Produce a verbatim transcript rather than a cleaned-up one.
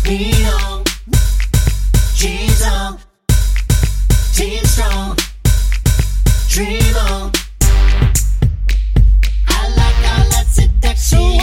Lean on, G's on, team strong, dream on. I like all that seduction.